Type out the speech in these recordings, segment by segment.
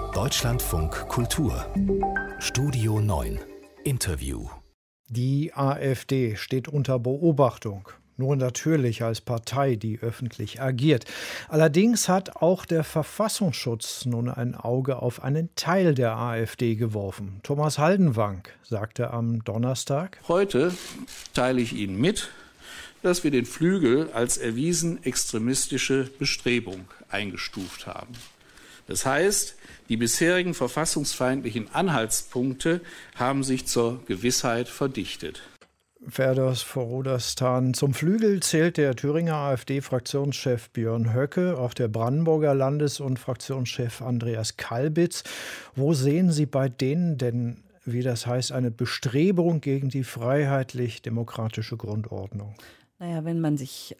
Deutschlandfunk Kultur Studio 9 Interview. Die AfD steht unter Beobachtung. Nur natürlich als Partei, die öffentlich agiert. Allerdings hat auch der Verfassungsschutz nun ein Auge auf einen Teil der AfD geworfen. Thomas Haldenwang sagte am Donnerstag: Heute teile ich Ihnen mit, dass wir den Flügel als erwiesen extremistische Bestrebung eingestuft haben. Das heißt, die bisherigen verfassungsfeindlichen Anhaltspunkte haben sich zur Gewissheit verdichtet. Ferdas Vorudastan. Zum Flügel zählt der Thüringer AfD-Fraktionschef Björn Höcke, auch der Brandenburger Landes- und Fraktionschef Andreas Kalbitz. Wo sehen Sie bei denen denn, wie das heißt, eine Bestrebung gegen die freiheitlich-demokratische Grundordnung? Naja, wenn man sich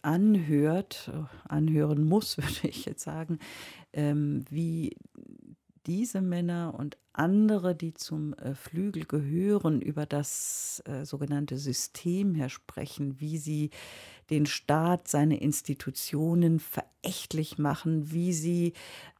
anhören muss, würde ich jetzt sagen, wie diese Männer und andere, die zum Flügel gehören, über das sogenannte System her sprechen, wie sie den Staat, seine Institutionen verächtlich machen, wie sie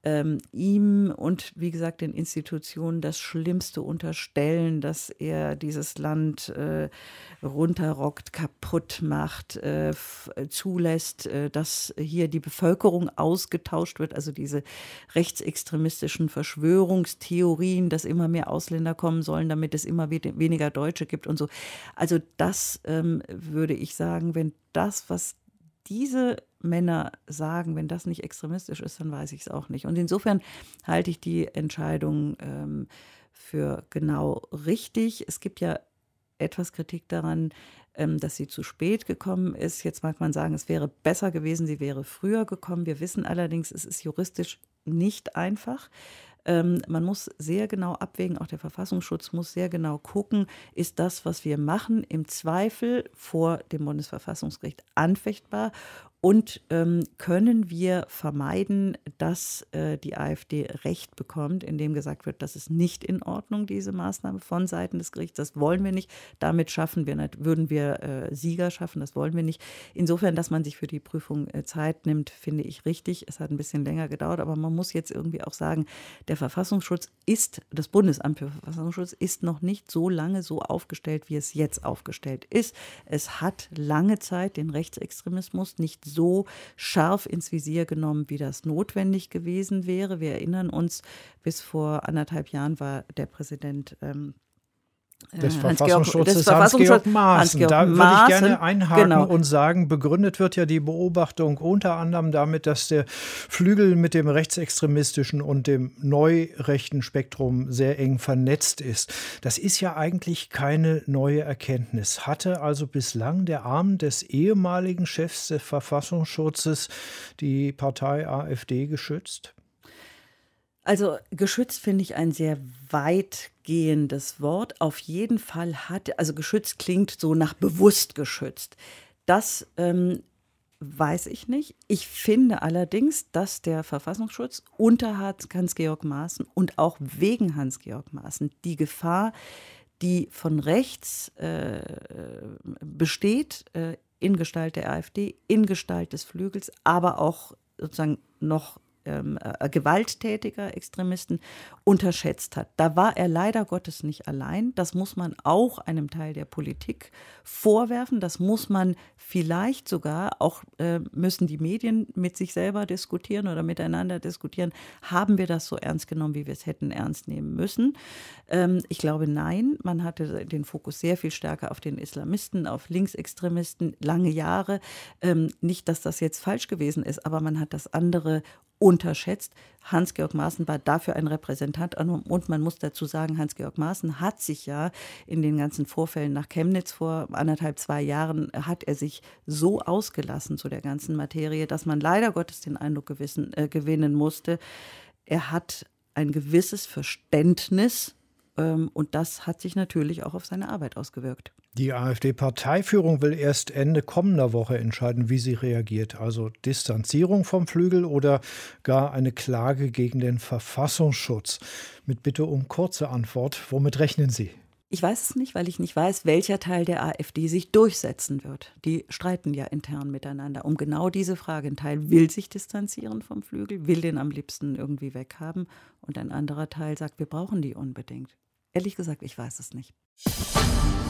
ihm und, wie gesagt, den Institutionen das Schlimmste unterstellen, dass er dieses Land runterrockt, kaputt macht, zulässt, dass hier die Bevölkerung ausgetauscht wird, also diese rechtsextremistischen Verschwörungstheorien, dass immer mehr Ausländer kommen sollen, damit es immer weniger Deutsche gibt und so. Also das würde ich sagen, wenn das, was diese Männer sagen, wenn das nicht extremistisch ist, dann weiß ich es auch nicht. Und insofern halte ich die Entscheidung für genau richtig. Es gibt ja etwas Kritik daran, dass sie zu spät gekommen ist. Jetzt mag man sagen, es wäre besser gewesen, sie wäre früher gekommen. Wir wissen allerdings, es ist juristisch nicht einfach. Man muss sehr genau abwägen, auch der Verfassungsschutz muss sehr genau gucken, ist das, was wir machen, im Zweifel vor dem Bundesverfassungsgericht anfechtbar und können wir vermeiden, dass die AfD Recht bekommt, indem gesagt wird, das ist nicht in Ordnung, diese Maßnahme von Seiten des Gerichts, das wollen wir nicht, damit würden wir Sieger schaffen, das wollen wir nicht. Insofern, dass man sich für die Prüfung Zeit nimmt, finde ich richtig. Es hat ein bisschen länger gedauert, aber man muss jetzt irgendwie auch sagen, der Verfassungsschutz das Bundesamt für Verfassungsschutz ist noch nicht so lange so aufgestellt, wie es jetzt aufgestellt ist. Es hat lange Zeit den Rechtsextremismus nicht so scharf ins Visier genommen, wie das notwendig gewesen wäre. Wir erinnern uns, bis vor 1,5 Jahren war der Präsident des Verfassungsschutzes Hans-Georg Maaßen. Da würde ich gerne einhaken und sagen, begründet wird ja die Beobachtung unter anderem damit, dass der Flügel mit dem rechtsextremistischen und dem neurechten Spektrum sehr eng vernetzt ist. Das ist ja eigentlich keine neue Erkenntnis. Hatte also bislang der Arm des ehemaligen Chefs des Verfassungsschutzes die Partei AfD geschützt? Also geschützt finde ich ein sehr weitgehendes Wort. Auf jeden Fall also geschützt klingt so nach bewusst geschützt. Das weiß ich nicht. Ich finde allerdings, dass der Verfassungsschutz unter Hans-Georg Maaßen und auch wegen Hans-Georg Maaßen die Gefahr, die von rechts besteht, in Gestalt der AfD, in Gestalt des Flügels, aber auch sozusagen noch gewalttätiger Extremisten unterschätzt hat. Da war er leider Gottes nicht allein. Das muss man auch einem Teil der Politik vorwerfen. Das muss man vielleicht sogar, auch müssen die Medien mit sich selber diskutieren oder miteinander diskutieren. Haben wir das so ernst genommen, wie wir es hätten ernst nehmen müssen? Ich glaube, nein. Man hatte den Fokus sehr viel stärker auf den Islamisten, auf Linksextremisten, lange Jahre. Nicht, dass das jetzt falsch gewesen ist, aber man hat das andere unterschätzt. Hans-Georg Maaßen war dafür ein Repräsentant und man muss dazu sagen, Hans-Georg Maaßen hat sich ja in den ganzen Vorfällen nach Chemnitz vor 2 Jahren, hat er sich so ausgelassen zu der ganzen Materie, dass man leider Gottes den Eindruck gewinnen musste, er hat ein gewisses Verständnis und das hat sich natürlich auch auf seine Arbeit ausgewirkt. Die AfD-Parteiführung will erst Ende kommender Woche entscheiden, wie sie reagiert. Also Distanzierung vom Flügel oder gar eine Klage gegen den Verfassungsschutz. Mit Bitte um kurze Antwort. Womit rechnen Sie? Ich weiß es nicht, weil ich nicht weiß, welcher Teil der AfD sich durchsetzen wird. Die streiten ja intern miteinander um genau diese Frage. Ein Teil will sich distanzieren vom Flügel, will den am liebsten irgendwie weghaben. Und ein anderer Teil sagt, wir brauchen die unbedingt. Ehrlich gesagt, ich weiß es nicht.